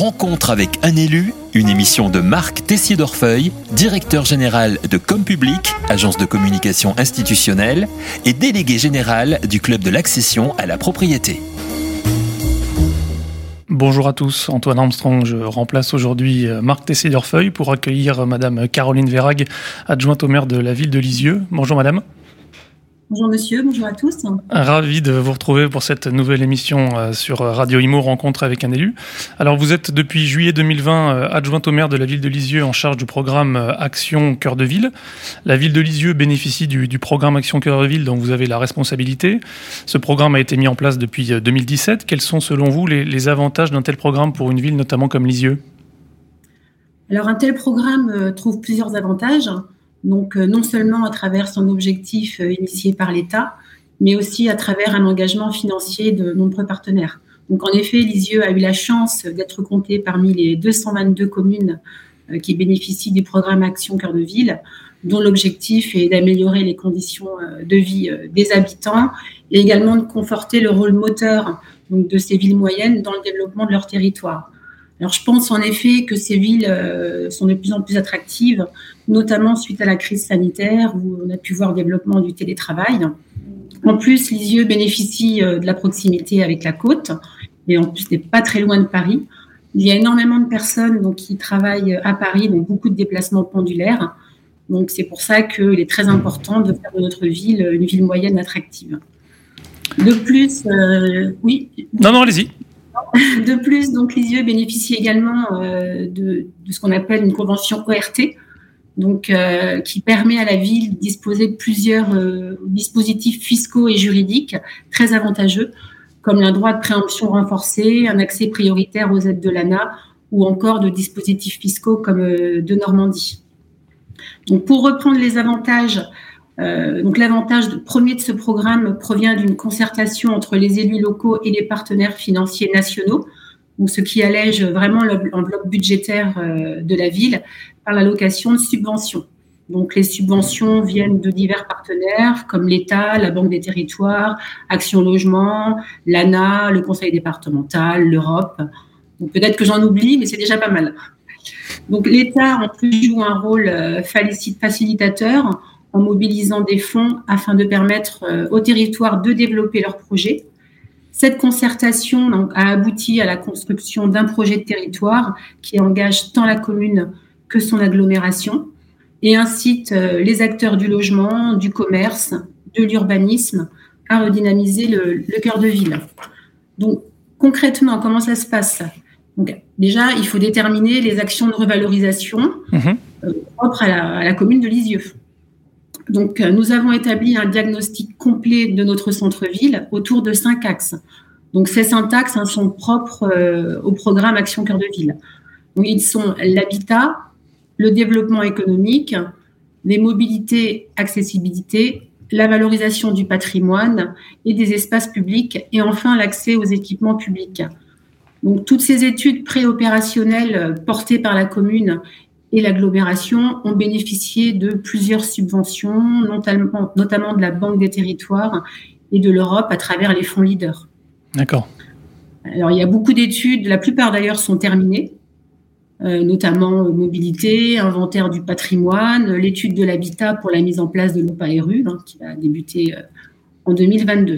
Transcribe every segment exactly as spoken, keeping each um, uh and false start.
Rencontre avec un élu, une émission de Marc Tessier-Dorfeuille, directeur général de Compublic, agence de communication institutionnelle, et délégué général du club de l'accession à la propriété. Bonjour à tous, Antoine Armstrong, je remplace aujourd'hui Marc Tessier-Dorfeuille pour accueillir Madame Caroline Verhaeghe, adjointe au maire de la ville de Lisieux. Bonjour Madame. Bonjour monsieur, bonjour à tous. Ravi de vous retrouver pour cette nouvelle émission sur Radio Imo, Rencontre avec un élu. Alors vous êtes depuis juillet deux mille vingt adjointe au maire de la ville de Lisieux en charge du programme Action Cœur de Ville. La ville de Lisieux bénéficie du, du programme Action Cœur de Ville dont vous avez la responsabilité. Ce programme a été mis en place depuis deux mille dix-sept. Quels sont selon vous les, les avantages d'un tel programme pour une ville notamment comme Lisieux ? Alors un tel programme trouve plusieurs avantages. Donc, euh, non seulement à travers son objectif euh, initié par l'État, mais aussi à travers un engagement financier de nombreux partenaires. Donc, en effet, Lisieux a eu la chance d'être compté parmi les deux cent vingt-deux communes euh, qui bénéficient du programme Action Cœur de Ville, dont l'objectif est d'améliorer les conditions euh, de vie euh, des habitants et également de conforter le rôle moteur donc, de ces villes moyennes dans le développement de leur territoire. Alors, je pense en effet que ces villes euh, sont de plus en plus attractives, notamment suite à la crise sanitaire où on a pu voir le développement du télétravail. En plus, Lisieux bénéficie euh, de la proximité avec la côte et en plus n'est pas très loin de Paris. Il y a énormément de personnes donc, qui travaillent à Paris, donc beaucoup de déplacements pendulaires. Donc, c'est pour ça qu'il est très important de faire de notre ville une ville moyenne attractive. De plus, euh, oui. Non, non, allez-y. De plus, donc Lisieux bénéficie également euh, de, de ce qu'on appelle une convention O R T, donc euh, qui permet à la ville de disposer de plusieurs euh, dispositifs fiscaux et juridiques très avantageux, comme un droit de préemption renforcé, un accès prioritaire aux aides de l'A N A ou encore de dispositifs fiscaux comme euh, de Normandie. Donc, pour reprendre les avantages. Euh, donc l'avantage de, premier de ce programme provient d'une concertation entre les élus locaux et les partenaires financiers nationaux, donc ce qui allège vraiment l'enveloppe budgétaire euh, de la ville par l'allocation de subventions. Donc les subventions viennent de divers partenaires comme l'État, la Banque des Territoires, Action Logement, l'A N A, le Conseil départemental, l'Europe. Donc peut-être que j'en oublie, mais c'est déjà pas mal. Donc l'État en plus joue un rôle euh, facilitateur en mobilisant des fonds afin de permettre euh, aux territoires de développer leurs projets. Cette concertation donc, a abouti à la construction d'un projet de territoire qui engage tant la commune que son agglomération et incite euh, les acteurs du logement, du commerce, de l'urbanisme à redynamiser le, le cœur de ville. Donc, concrètement, comment ça se passe ? Donc, déjà, il faut déterminer les actions de revalorisation mmh. euh, propres à la, à la commune de Lisieux. Donc, nous avons établi un diagnostic complet de notre centre-ville autour de cinq axes. Donc, ces cinq axes hein, sont propres euh, au programme Action Cœur de Ville. Donc, ils sont l'habitat, le développement économique, les mobilités, accessibilité, la valorisation du patrimoine et des espaces publics, et enfin l'accès aux équipements publics. Donc, toutes ces études préopérationnelles portées par la commune et l'agglomération ont bénéficié de plusieurs subventions, notamment, notamment de la Banque des Territoires et de l'Europe à travers les fonds leaders. D'accord. Alors, il y a beaucoup d'études, la plupart d'ailleurs sont terminées, euh, notamment mobilité, inventaire du patrimoine, l'étude de l'habitat pour la mise en place de l'O P A R U, hein, qui va débuter euh, en deux mille vingt-deux.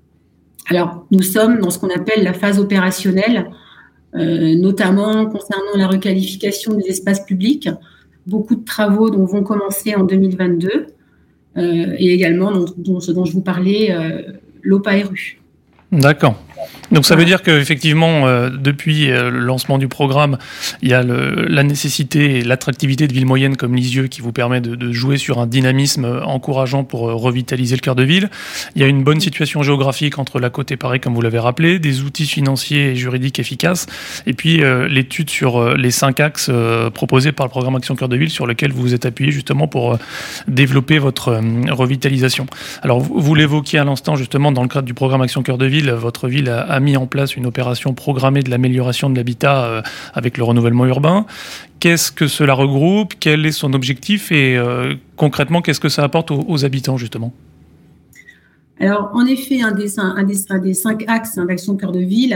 Alors, nous sommes dans ce qu'on appelle la phase opérationnelle, Euh, notamment concernant la requalification des espaces publics. Beaucoup de travaux dont vont commencer en deux mille vingt-deux euh, et également dont, dont, ce dont je vous parlais, euh, l'O P A R U. D'accord. Donc ça veut dire qu'effectivement, euh, depuis euh, le lancement du programme, il y a le, la nécessité et l'attractivité de villes moyennes comme Lisieux qui vous permet de, de jouer sur un dynamisme encourageant pour euh, revitaliser le cœur de ville. Il y a une bonne situation géographique entre la côte et Paris, comme vous l'avez rappelé, des outils financiers et juridiques efficaces, et puis euh, l'étude sur euh, les cinq axes euh, proposés par le programme Action Cœur de Ville sur lequel vous vous êtes appuyé justement pour euh, développer votre euh, revitalisation. Alors vous, vous l'évoquiez à l'instant justement dans le cadre du programme Action Cœur de Ville, votre ville a, a mis en place une opération programmée de l'amélioration de l'habitat euh, avec le renouvellement urbain. Qu'est-ce que cela regroupe ? Quel est son objectif ? Et euh, concrètement, qu'est-ce que ça apporte aux, aux habitants, justement ? Alors, en effet, un des, un des, un des cinq axes hein, d'Action Cœur de Ville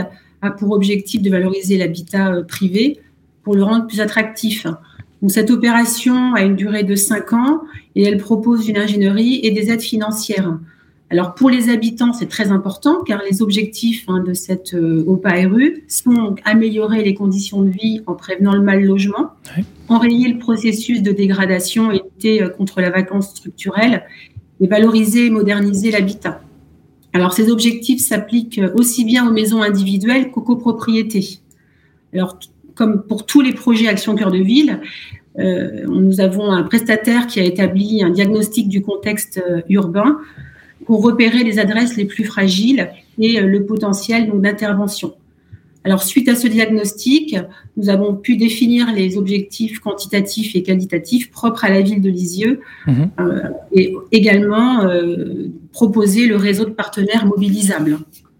a pour objectif de valoriser l'habitat privé pour le rendre plus attractif. Donc, cette opération a une durée de cinq ans et elle propose une ingénierie et des aides financières. Alors, pour les habitants, c'est très important car les objectifs hein, de cette euh, O P A R U sont améliorer les conditions de vie en prévenant le mal logement, oui. enrayer le processus de dégradation et lutter euh, contre la vacance structurelle et valoriser et moderniser l'habitat. Alors, ces objectifs s'appliquent aussi bien aux maisons individuelles qu'aux copropriétés. Alors, t- comme pour tous les projets Action Cœur de Ville, euh, nous avons un prestataire qui a établi un diagnostic du contexte euh, urbain pour repérer les adresses les plus fragiles et euh, le potentiel donc, d'intervention. Alors, suite à ce diagnostic, nous avons pu définir les objectifs quantitatifs et qualitatifs propres à la ville de Lisieux mmh. euh, et également euh, proposer le réseau de partenaires mobilisables.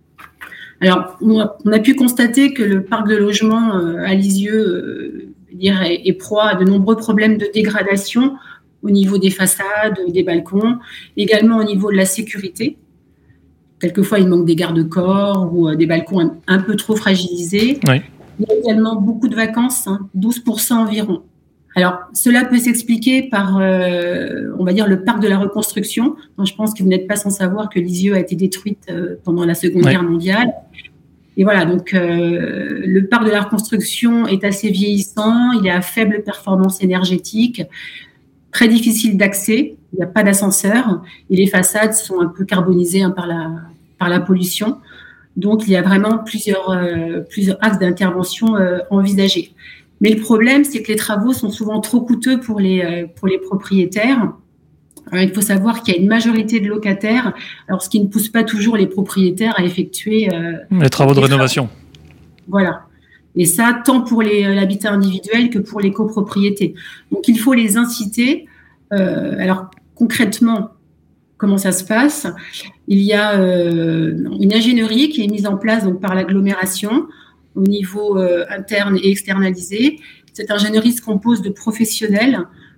Alors, on a pu constater que le parc de logement euh, à Lisieux euh, est, est proie à de nombreux problèmes de dégradation au niveau des façades, des balcons, également au niveau de la sécurité. Quelquefois, il manque des garde-corps ou euh, des balcons un, un peu trop fragilisés. Oui. Il y a également beaucoup de vacances, hein, douze pour cent environ. Alors, cela peut s'expliquer par, euh, on va dire, le parc de la reconstruction. Donc, je pense que vous n'êtes pas sans savoir que Lisieux a été détruite euh, pendant la Seconde oui. Guerre mondiale. Et voilà, donc euh, le parc de la reconstruction est assez vieillissant, il est à faible performance énergétique, très difficile d'accès, il n'y a pas d'ascenseur et les façades sont un peu carbonisées hein, par la par la pollution. Donc, il y a vraiment plusieurs euh, plusieurs axes d'intervention euh, envisagés. Mais le problème, c'est que les travaux sont souvent trop coûteux pour les, euh, pour les propriétaires. Alors, il faut savoir qu'il y a une majorité de locataires, alors ce qui ne pousse pas toujours les propriétaires à effectuer euh, les travaux de les rénovation. Travaux. Voilà. Et ça, tant pour les, l'habitat individuel que pour les copropriétés. Donc, il faut les inciter. Euh, alors, concrètement, comment ça se passe ? Il y a euh, une ingénierie qui est mise en place donc, par l'agglomération au niveau euh, interne et externalisé. Cette ingénierie se compose de professionnels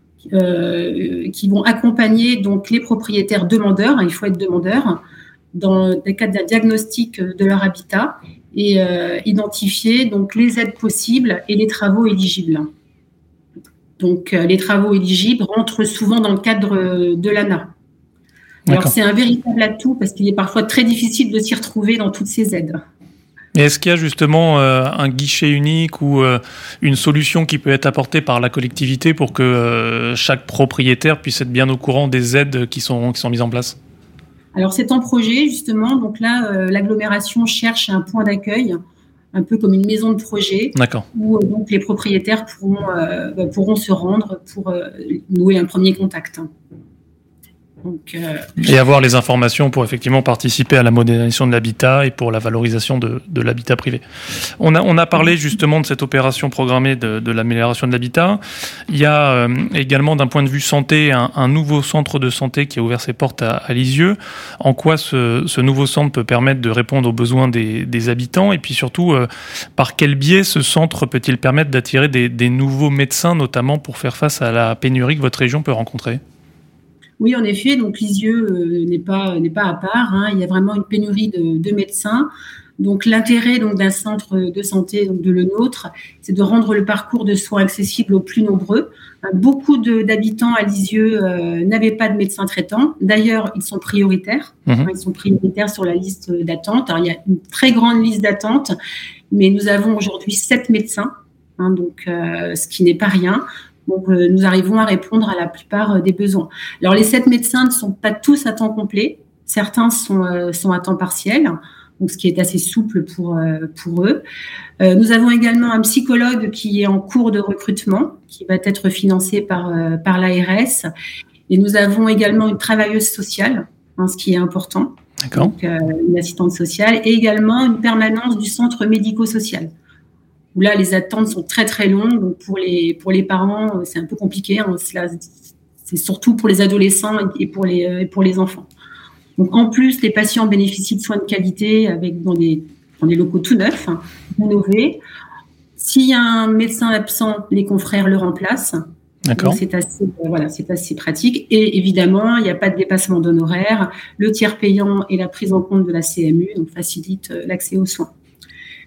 euh, qui vont accompagner donc les propriétaires demandeurs, hein, il faut être demandeur, dans le cadre d'un diagnostic de leur habitat et euh, identifier donc les aides possibles et les travaux éligibles. Donc euh, les travaux éligibles rentrent souvent dans le cadre de l'A N A. Alors D'accord. C'est un véritable atout parce qu'il est parfois très difficile de s'y retrouver dans toutes ces aides. Et est-ce qu'il y a justement euh, un guichet unique ou euh, une solution qui peut être apportée par la collectivité pour que euh, chaque propriétaire puisse être bien au courant des aides qui sont, qui sont mises en place ? Alors, c'est en projet, justement. Donc là, euh, l'agglomération cherche un point d'accueil, un peu comme une maison de projet, D'accord. où euh, donc, les propriétaires pourront, euh, bah, pourront se rendre pour euh, nouer un premier contact. Donc, euh... Et avoir les informations pour effectivement participer à la modernisation de l'habitat et pour la valorisation de, de l'habitat privé. On a, on a parlé justement de cette opération programmée de, de l'amélioration de l'habitat. Il y a euh, également d'un point de vue santé un, un nouveau centre de santé qui a ouvert ses portes à, à Lisieux. En quoi ce, ce nouveau centre peut permettre de répondre aux besoins des, des habitants et puis surtout euh, par quel biais ce centre peut-il permettre d'attirer des, des nouveaux médecins notamment pour faire face à la pénurie que votre région peut rencontrer ? Oui, en effet, donc Lisieux euh, n'est pas n'est pas à part. Hein, il y a vraiment une pénurie de, de médecins. Donc l'intérêt donc d'un centre de santé donc de le nôtre, c'est de rendre le parcours de soins accessible aux plus nombreux. Euh, beaucoup de, d'habitants à Lisieux euh, n'avaient pas de médecin traitant. D'ailleurs, ils sont prioritaires. Mmh. Hein, ils sont prioritaires sur la liste d'attente. Alors il y a une très grande liste d'attente, mais nous avons aujourd'hui sept médecins, hein, donc euh, ce qui n'est pas rien. Donc, euh, nous arrivons à répondre à la plupart euh, des besoins. Alors, les sept médecins ne sont pas tous à temps complet. Certains sont, euh, sont à temps partiel, donc ce qui est assez souple pour, euh, pour eux. Euh, nous avons également un psychologue qui est en cours de recrutement, qui va être financé par, euh, par l'A R S. Et nous avons également une travailleuse sociale, hein, ce qui est important. D'accord. Donc, euh, une assistante sociale et également une permanence du centre médico-social, où là, les attentes sont très, très longues. Donc, pour les, pour les parents, c'est un peu compliqué. Hein. C'est surtout pour les adolescents et pour les, et pour les enfants. Donc, en plus, les patients bénéficient de soins de qualité avec, dans, des, dans des locaux tout neufs, hein, rénovés. S'il y a un médecin absent, les confrères le remplacent. D'accord. Donc, c'est assez, voilà, c'est assez pratique. Et évidemment, il n'y a pas de dépassement d'honoraires. Le tiers payant et la prise en compte de la C M U donc, facilitent l'accès aux soins.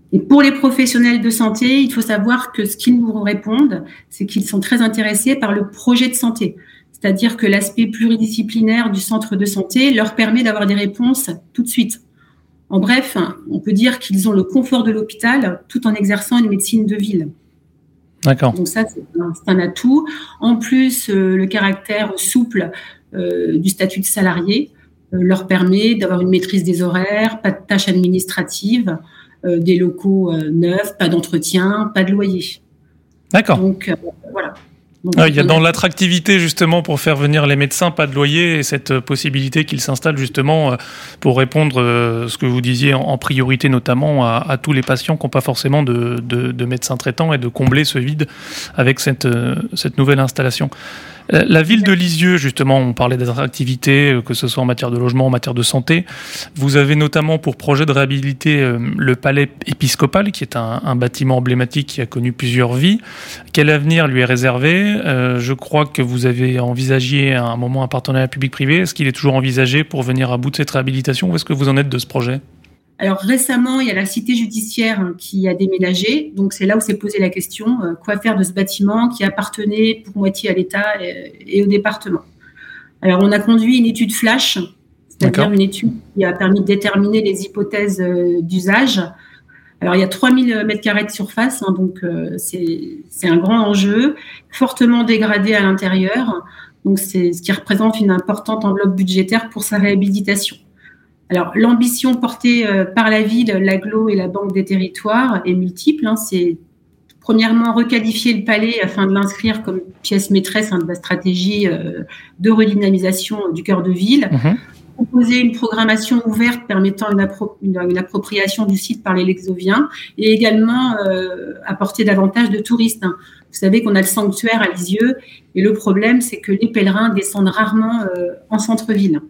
Et pour les professionnels de santé, il faut savoir que ce qu'ils nous répondent, c'est qu'ils sont très intéressés par le projet de santé. C'est-à-dire que l'aspect pluridisciplinaire du centre de santé leur permet d'avoir des réponses tout de suite. En bref, on peut dire qu'ils ont le confort de l'hôpital tout en exerçant une médecine de ville. D'accord. Donc ça, c'est un, c'est un atout. En plus, euh, le caractère souple euh, du statut de salarié euh, leur permet d'avoir une maîtrise des horaires, pas de tâches administratives, euh, des locaux euh, neufs, pas d'entretien, pas de loyer. D'accord. Donc, euh, voilà. Donc, ah, il y a dans l'attractivité justement pour faire venir les médecins, pas de loyer, et cette possibilité qu'ils s'installent justement pour répondre, euh, ce que vous disiez, en, en priorité notamment à, à tous les patients qui n'ont pas forcément de, de, de médecins traitants et de combler ce vide avec cette, euh, cette nouvelle installation. La ville de Lisieux, justement, on parlait d'attractivité, que ce soit en matière de logement, en matière de santé. Vous avez notamment pour projet de réhabiliter le palais épiscopal, qui est un, un bâtiment emblématique qui a connu plusieurs vies. Quel avenir lui est réservé ? euh, Je crois que vous avez envisagé à un moment un partenariat public-privé. Est-ce qu'il est toujours envisagé pour venir à bout de cette réhabilitation ? Où est-ce que vous en êtes de ce projet ? Alors récemment, il y a la cité judiciaire qui a déménagé, donc c'est là où s'est posé la question, euh, quoi faire de ce bâtiment qui appartenait pour moitié à l'État et, et au département. Alors on a conduit une étude flash, c'est-à-dire D'accord. une étude qui a permis de déterminer les hypothèses euh, d'usage. Alors il y a trois mille mètres carrés de surface, hein, donc euh, c'est, c'est un grand enjeu, fortement dégradé à l'intérieur, donc c'est ce qui représente une importante enveloppe budgétaire pour sa réhabilitation. Alors, l'ambition portée euh, par la ville, l'agglo et la Banque des territoires est multiple. Hein. C'est premièrement requalifier le palais afin de l'inscrire comme pièce maîtresse hein, de la stratégie euh, de redynamisation du cœur de ville. Mmh. Proposer une programmation ouverte permettant une, appro- une, une appropriation du site par les Lexoviens et également euh, apporter davantage de touristes. Hein. Vous savez qu'on a le sanctuaire à Lisieux et le problème, c'est que les pèlerins descendent rarement euh, en centre-ville.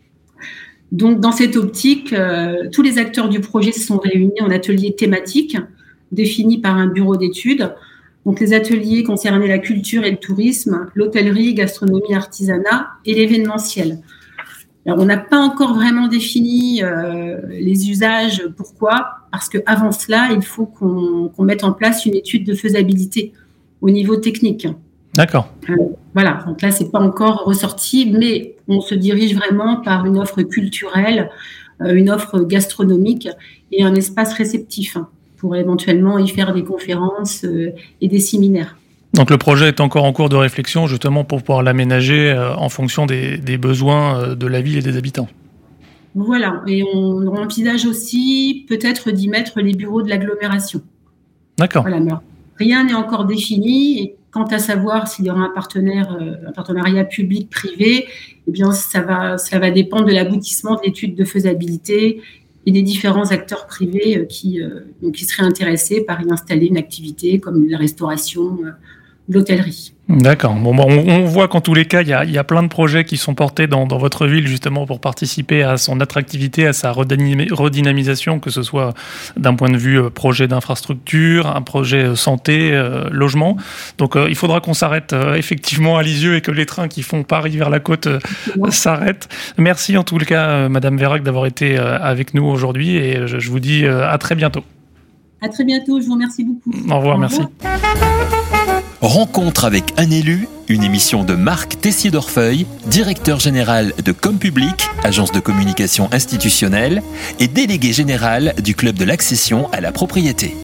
Donc, dans cette optique, euh, tous les acteurs du projet se sont réunis en ateliers thématiques définis par un bureau d'études. Donc, les ateliers concernaient la culture et le tourisme, l'hôtellerie, gastronomie, artisanat et l'événementiel. Alors, on n'a pas encore vraiment défini euh, les usages. Pourquoi ? Parce qu'avant cela, il faut qu'on, qu'on mette en place une étude de faisabilité au niveau technique. D'accord. Euh, voilà, donc là, c'est pas encore ressorti, mais on se dirige vraiment par une offre culturelle, euh, une offre gastronomique et un espace réceptif hein, pour éventuellement y faire des conférences euh, et des séminaires. Donc le projet est encore en cours de réflexion justement pour pouvoir l'aménager euh, en fonction des, des besoins euh, de la ville et des habitants. Voilà, et on envisage aussi peut-être d'y mettre les bureaux de l'agglomération. D'accord. Voilà, mais rien n'est encore défini et quant à savoir s'il y aura un partenaire, un partenariat public-privé, eh bien, ça va, ça va dépendre de l'aboutissement de l'étude de faisabilité et des différents acteurs privés qui, euh, qui seraient intéressés par y installer une activité comme la restauration, euh, l'hôtellerie. D'accord. Bon, bon, on voit qu'en tous les cas, il y a, il y a plein de projets qui sont portés dans, dans votre ville justement pour participer à son attractivité, à sa redynamisation, que ce soit d'un point de vue projet d'infrastructure, un projet santé, euh, logement. Donc, euh, il faudra qu'on s'arrête euh, effectivement à Lisieux et que les trains qui font Paris vers la côte euh, s'arrêtent. Merci en tout cas, euh, Madame Vérac, d'avoir été euh, avec nous aujourd'hui et je, je vous dis euh, à très bientôt. À très bientôt. Je vous remercie beaucoup. Au revoir, Au revoir. Merci. Rencontre avec un élu, une émission de Marc Tessier-Dorfeuille, directeur général de Compublic, agence de communication institutionnelle, et délégué général du Club de l'accession à la propriété.